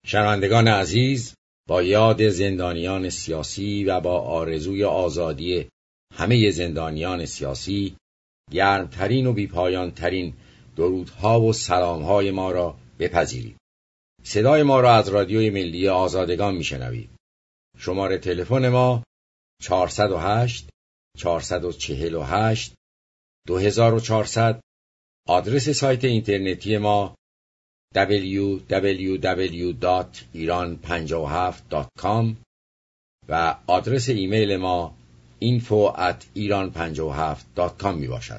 شنوندگان عزیز، با یاد زندانیان سیاسی و با آرزوی آزادی همه زندانیان سیاسی، گرمترین و بیپایانترین درودها و سلامهای ما را بپذیرید. صدای ما را از رادیوی ملی آزادگان میشنوید. شماره تلفن ما 408 448 2400. آدرس سایت اینترنتی ما www.iran57.com و آدرس ایمیل ما info@iran57.com می باشد.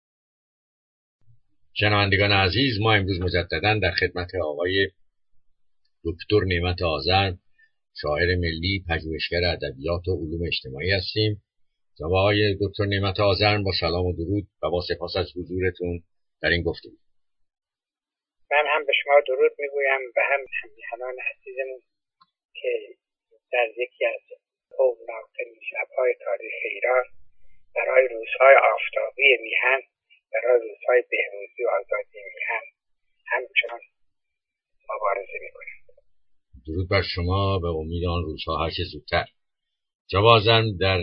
شنوندگان عزیز، ما امروز مجدداً در خدمت آقای دکتر نعمت آذرم، شاعر ملی، پژوهشگر ادبیات و علوم اجتماعی هستیم. جناب آقای دکتر نعمت آذرم، با سلام و درود و با سپاس از حضورتون در این گفتگو. من هم به شما درود میگویم و هم همیهنان عزیزمون که در یکی از هولناکترین شب‌های تاریخ ایران برای روزهای آفتابی میهن، برای روزهای بهروزی و آزادی میهن همچنان مبارزه میکنند. درود بر شما، به امید آن روزها هرچه زودتر. جناب آذرم، در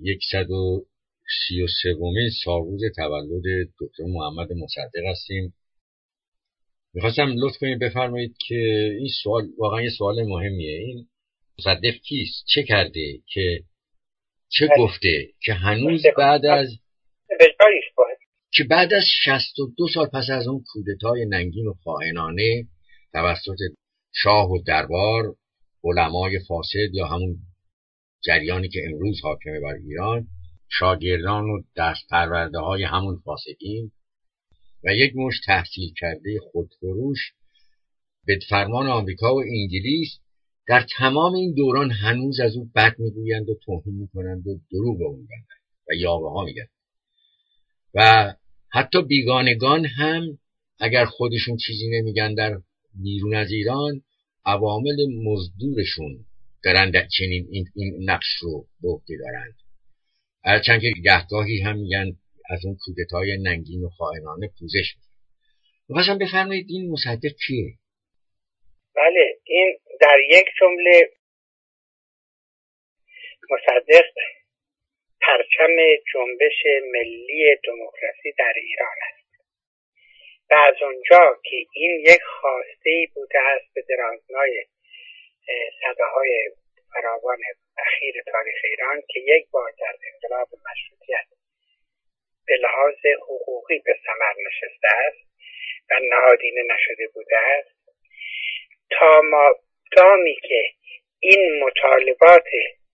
133مین سالروز تولد دکتر محمد مصدق هستیم. میخواستم لطف کنید بفرمایید که این سوال واقعا یه سوال مهمیه. این مصدق کیست؟ چه کرده؟ که چه گفته که هنوز بعد از 62 سال پس از اون کودتای ننگین و خائنانه توسط شاه و دربار، علمای فاسد یا همون جریانی که امروز حاکمه بر ایران، شاگردان و دست پرورده های همون فاسدین و یک مش تحصیل کرده خودفروش به فرمان آمریکا و انگلیس در تمام این دوران هنوز از او بد میگویند و توهین میکنند و دروغ به او میگند و یاوه ها میگند و حتی بیگانگان هم اگر خودشون چیزی نمیگن در بیرون از ایران، عوامل مزدورشون دارند چنین این نقش رو به عهده دارند. هرچند که گهگاهی هم میگن از اون کودتای ننگین و خائنانه پوزش میکنن. می‌خواستم بفرمایید این مصدق کیه؟ بله، این در یک جمله مصدق پرچم جنبش ملی دموکراسی در ایران است و از اونجا که این یک خواسته‌ای بوده است به درازنای سده‌های فراوان اخیر تاریخ ایران که یک بار در انقلاب مشروطیت به لحاظ حقوقی به ثمر نشسته است و نهادینه نشده بوده است، تا مادامی که این مطالبات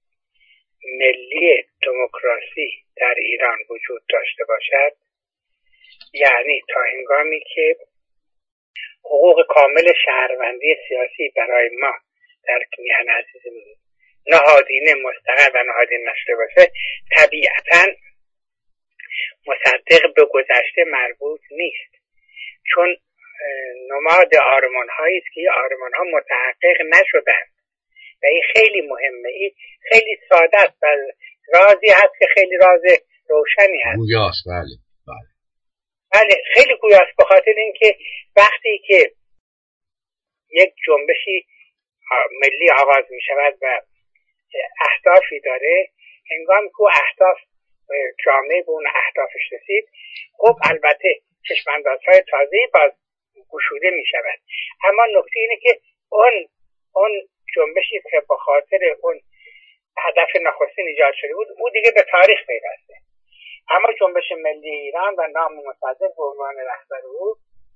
ملی دموکراسی در ایران وجود داشته باشد، یعنی تا هنگامی که حقوق کامل شهروندی سیاسی برای ما در میهن عزیزمون نهادینه مستقر و نهادینه نشده باشه، طبیعتاً مصدق به گذشته مربوط نیست، چون نماد آرمان هایی است که آرمان ها متحقق نشدند و این خیلی مهمه. این خیلی ساده است و رازی هست که خیلی راز روشنی هست. گویاست. بله خیلی گویاست، به خاطر اینکه وقتی که یک جنبشی ملی آغاز می شود و اهدافی داره، هنگامی که اهداف جامعه به اون اهدافش رسید، خب البته چشماندازهای تازه‌ای باز گشوده می شود، اما نکته اینه که اون جنبشی که به خاطر اون هدف نخستین ایجاد شده بود، او دیگه به تاریخ پیوسته. اما جنبش ملی ایران و نام مصدق به عنوان رهبر او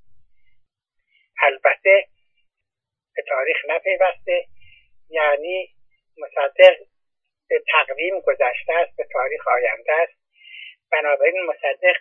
البته به تاریخ نپیوسته، یعنی مصدق به تقویم گذشته است، به تاریخ آینده است. بنابراین مصدق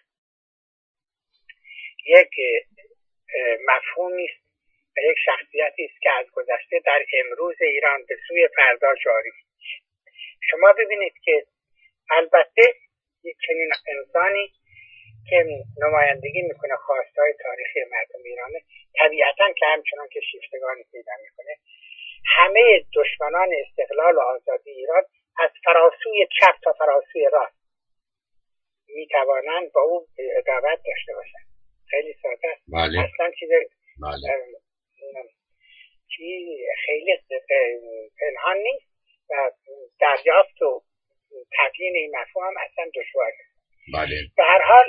یک مفهومی است و یک شخصیتی است که از گذشته در امروز ایران به سوی فردا جاری. شما ببینید که البته یک چنین انسانی که نمایندگی میکنه خواستهای تاریخی مردم ایرانه، طبیعتاً که همچنان که شیفتگانی پیدا میکنه، همه دشمنان استقلال و آزادی ایران از فراسوی چپ تا فراسوی راست میتوانند با او رقابت داشته باشند. خیلی ساده است. بله. اصلا خیلی پنهان نیست و دریافت و تبیین این مفهوم هم اصلا دشوار نیست. بله. به هر حال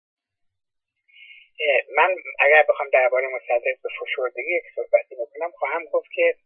من اگر بخوام درباره مصدق به فشردگی یک صحبتی بکنم خواهم گفت که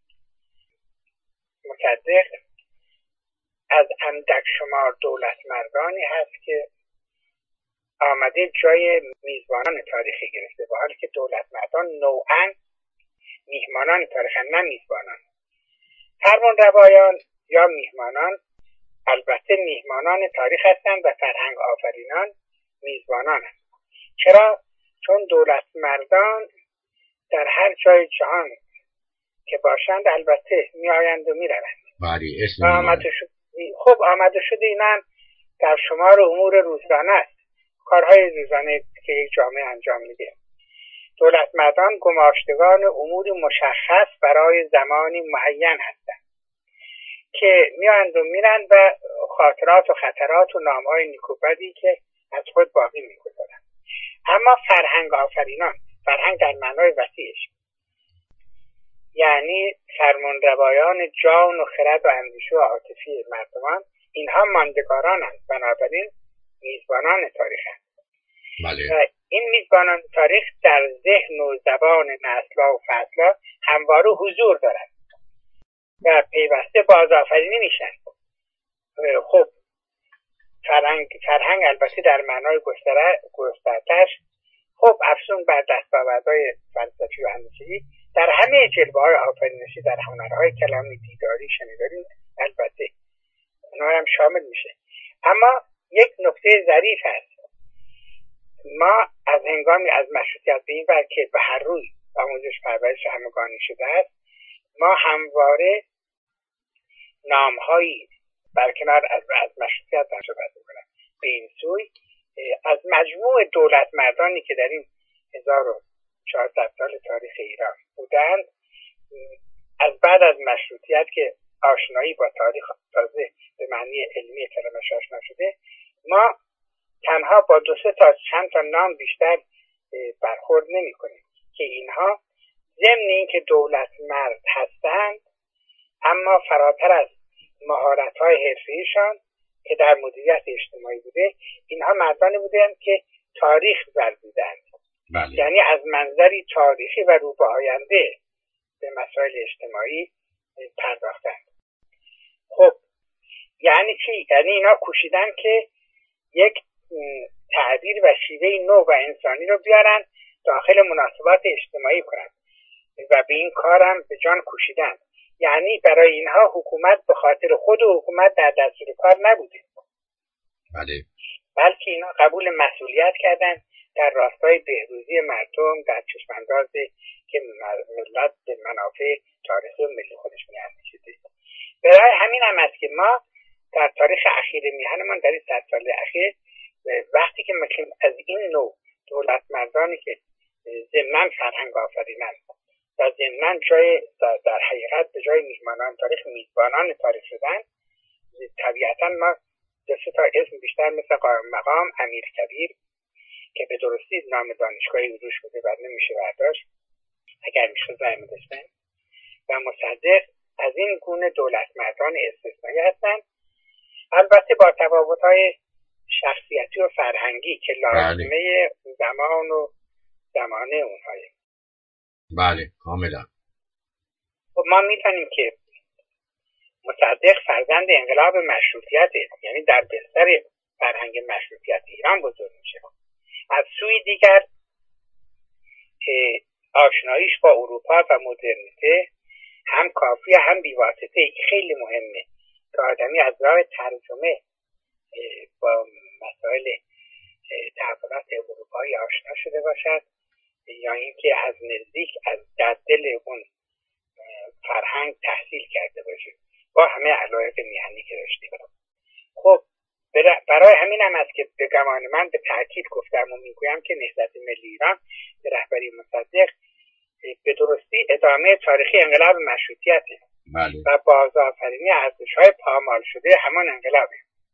مصدق از اندک شمار دولت مردانی هست که آمده جای میزبانان تاریخی گرفته، با حالی که دولت مردان نوعاً میهمانان تاریخن نه میزبانان. فرمانروایان یا میهمانان البته میهمانان تاریخ هستند و فرهنگ آفرینان میزبانان هستند. چرا؟ چون دولت مردان در هر جای جهان که باشند البته می آیند و می روند. خب آمده شده اینا در شمار امور روزانه است، کارهای روزانه که یک جامعه انجام میده. دولت مردان گماشتگان امور مشخص برای زمانی معین هستند که میآیند و میرند و خاطرات و خطرات و نامهای نیکوبدی که از خود باقی میگذارند. اما فرهنگ آفرینان، فرهنگ در معنای وسیعش یعنی فرمانروایان جان و خرد و اندیشه و عاطفی مردمان، اینها ماندگارانند، بنابراین میزبانان تاریخ هستند. بله. این میزبانان تاریخ در ذهن و زبان نسل‌ها و فصل‌ها همواره حضور دارند و پیوسته بازآفرینی میشن. خب فرهنگ البته در معنای گسترده‌اش خب افزون بر دستاوردهای فلسفی و اندیشه‌ای در همه جلوه‌های آفرینشی، در هنرهای کلامی، دیداری، شنیداری البته اونها هم شامل میشه. اما یک نکته ظریف هست، ما از هنگامی از مشروطیت به این ور که به هر روی آموزش پرورش همگانی شده است، ما همواره نامهایی برکنار از مشروطیت صحبت می‌کنیم به این سوی از مجموع دولت مردانی که در این 1400 سال تاریخ ایران بودند، از بعد از مشروطیت که آشنایی با تاریخ تازه به معنی علمی کلمه‌اش آشنا شده، ما تنها با 2 تا چند تا نام بیشتر برخورد نمی‌کنیم که اینها ضمن اینکه دولت مرد هستند اما فراتر از مهارت‌های حرفی‌شان که در مدیریت اجتماعی بوده، اینها مردانی بودند که تاریخ ورزیدند. بله. یعنی از منظری تاریخی و رو به آینده به مسائل اجتماعی پرداختند. خب یعنی چی؟ یعنی اینا کوشیدن که یک تعبیر و شیوه نو و انسانی رو بیارن داخل مناسبات اجتماعی کنند و به این کارم به جان کوشیدن. یعنی برای اینها حکومت به خاطر خود حکومت در دستور کار نبوده. بله. بلکه اینا قبول مسئولیت کردن در راستای بهروزی مردم در چشمانداز که ملت به منافع تاریخی و ملی خودش می‌اندیشیده. برای همین هم است که ما در تاریخ اخیر میهنمان در این 100 سال اخیر وقتی که می‌خوایم از این نوع دولت مردانی که ضمناً فرهنگ آفرینند و ضمناً جای در حقیقت به جای میهمانان تاریخ میزبانان تاریخ شدن، طبیعتاً ما 2 تا اسم بیشتر مثل قائم مقام، امیر کبیر که به درستی نام دانشگاهی روش بوده و نمیشه برداشت اگر میشه زمین داشتن، و مصدق از این گونه دولت مردان استثنایی هستند، البته با تفاوت‌های شخصیتی و فرهنگی که لازمه زمان و زمانه اونهایی. بله کاملا. خب ما می‌دانیم که مصدق فرزند انقلاب مشروطیت، یعنی در بستر فرهنگ مشروطیت ایران بزرگ میشه. از سوی دیگر آشناییش با اروپا و مدرنیته هم کافی هم بی‌واسطه خیلی مهمه که آدمی از راه ترجمه با مسائل تحولات اروپایی آشنا شده باشد یا اینکه از نزدیک از در دل اون فرهنگ تحصیل کرده باشه با همه علایق میهنی که داشته. خب برای همین هم است که به گمان من به تأکید گفتم و میگویم که نهضت ملی ایران به رهبری مصدق به درستی ادامه تاریخی انقلاب مشروطیته. بله. و بازآفرینی ارزش‌های پامال شده همان انقلابه.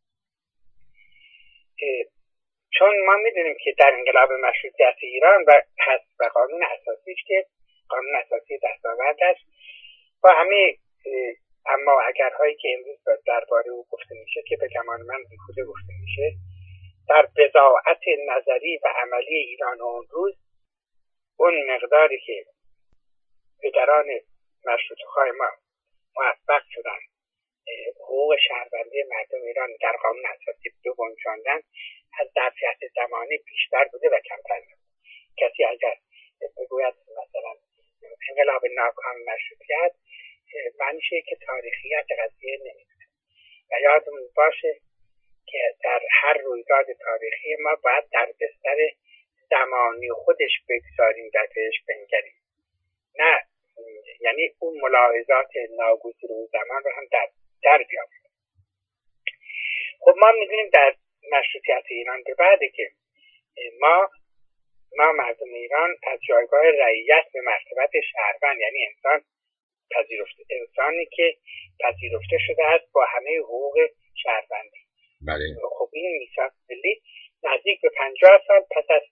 چون ما میدونیم که در انقلاب مشروطیت ایران و قانون اساسیش که قانون اساسی دستاوردش با همه اما اگرهایی که امروز درباره او گفته میشه که به گمان من بیهوده گفته میشه، در بضاعت نظری و عملی ایران اون روز اون مقداری که پدران مشروطه‌خواه ما موفق شدن حقوق شهروندی مردم ایران در قانون اساسی بگنجاندن از ظرفیت زمانی بیشتر بوده و کمتر نبوده. کسی اگر بگوید مثلا انقلاب ناکام مشروطیت، معنیش که تاریخیت قضیه نمیدونه و یادمون باشه که در هر رویداد تاریخی ما باید در بستر زمانی خودش بگذاریم و بهش بنگریم، نه یعنی اون ملاحظات ناگزیر و زمان رو هم در بیاوریم. خب ما میدونیم در مشروطیت ایران به بعده که ما مردم ایران از جایگاه رعیت به مرتبت شهروند، یعنی انسانی که پذیرفته شده است با همه حقوق شهروندی. بله. خب این میثاق ملی نزدیک به 50 سال پس از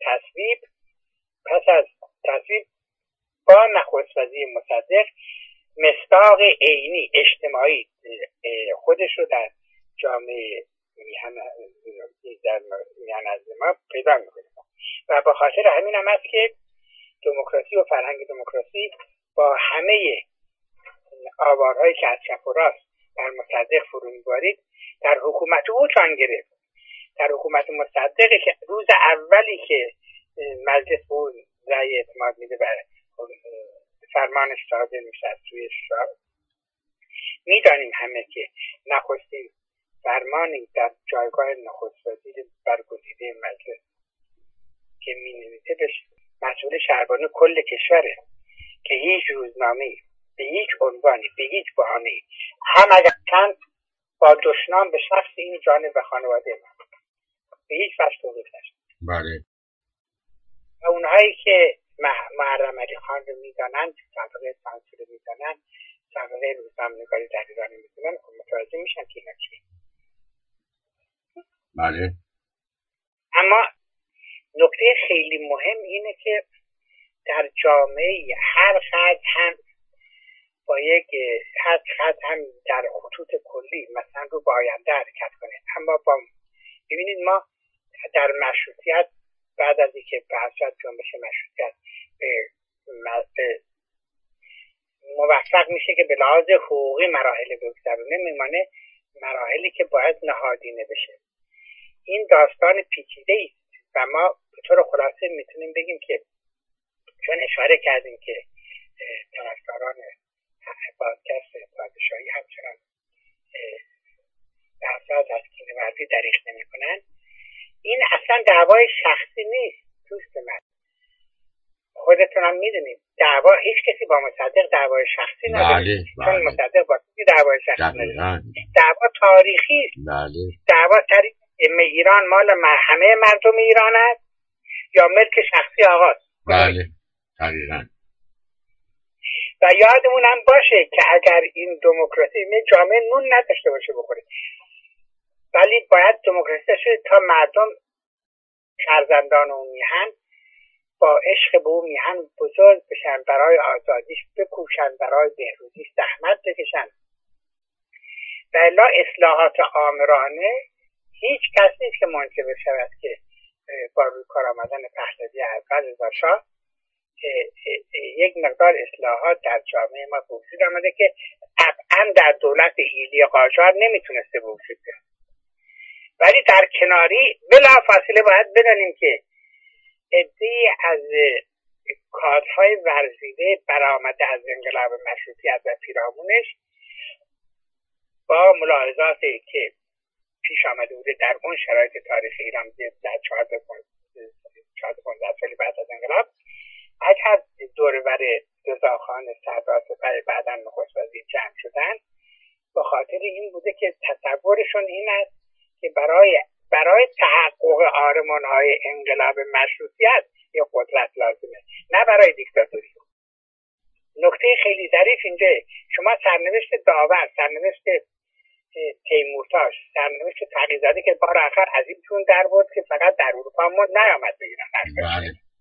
تصویب با نخست وزیر مصدق مصداق عینی اجتماعی خودش رو در جامعه میهن از ما پیدا میکنه و به خاطر همین هم است که دموکراسی و فرهنگ دموکراسی با همه آوارهایی که از چپ و راست در مصدق فرو میبارید در حکومت او جان گرفت. در حکومت مصدق که روز اولی که مجلس او رأی اعتماد میده و فرمانش صادر میشه از سوی شاه، میدانیم همه که نخستین فرمانی در جایگاه نخست وزیر برگزیده مجلس که مینویسه به مسئول شهربانی کل کشوره که هیچ روزنامه‌ای به هیچ عنوانی به هیچ بهانه‌ای هم اگر چند با دشنام به شخص این جانب و خانواده من به هیچ وجه توقیف نشد. بله. و اونهایی که محرم علی خان رو میدانند، سابقه سانسور رو میدانند، سابقه روزنامه‌نگاری در ایران میدونن، متوجه میشن که اینا چیه. بله. اما نکته خیلی مهم اینه که در جامعه هر خط هم با یک خط هم در خطوط کلی مثلا رو با آینده حرکت کنه، اما ببینید ما در مشروطیت بعد از اینکه بحثت جنبش مشروطیت موفق میشه که به لحاظ حقوقی مراحل بگذرونه، میمانه مراحلی که باید نهادینه بشه. این داستان پیچیده است و ما به طور خلاصه میتونیم بگیم که چون اشاره کردیم که طرفداران بازگشت پادشاهی همچنان بحثات از کینه‌ورزی دریغ نمی‌کنن، این اصلا دعوای شخصی نیست دوست من. خودتون هم میدونید هیچ کسی با مصدق دعوای شخصی نداره. چون مصدق با کسی دعوای شخصی نداره. دعوا تاریخی است. دعوا سر ایران مال همه مردم ایران است یا ملک شخصی آقاست. بله دقیقاً. و یادمون هم باشه که اگر این دموکراسی جامعه نون نداشته باشه بخوره، ولی باید دموکراسی شده تا مردم فرزندان اون میهن با عشق به اون میهن بزرگ بشن، برای آزادیش بکوشن، برای بهروزیش زحمت بکشن. و الا اصلاحات آمرانه هیچ کس نیست که منتظر شود که با روی کار آمدن پهلوی اول رضا شاه یک مقدار اصلاحات در جامعه ما به وجود آمده که طبعا در دولت ایلی قاجار نمیتونسته به وجود بیاد. ولی در کناری بلافاصله باید بدانیم که عده‌ای از کادرهای ورزیده برآمده از انقلاب مشروطیت و پیرامونش با ملاحظاتی که پیش آمده بوده در اون شرایط تاریخی ایران در 14-15 سال بعد از انقلاب، اگر دوربر رضاخان سردار سپه بعداً نخست وزیر جمع شدن، به خاطر این بوده که تصورشون این است که برای تحقق آرمان‌های انقلاب مشروطیت یک قدرت لازمه، نه برای دیکتاتوری. نکته خیلی ظریف اینجا، شما سرنوشت داور، سرنوشت تیمورتاش، سرنوشت تقی‌زاده که بار آخر از این چون در بود که فقط در اروپا نیامد به ایران.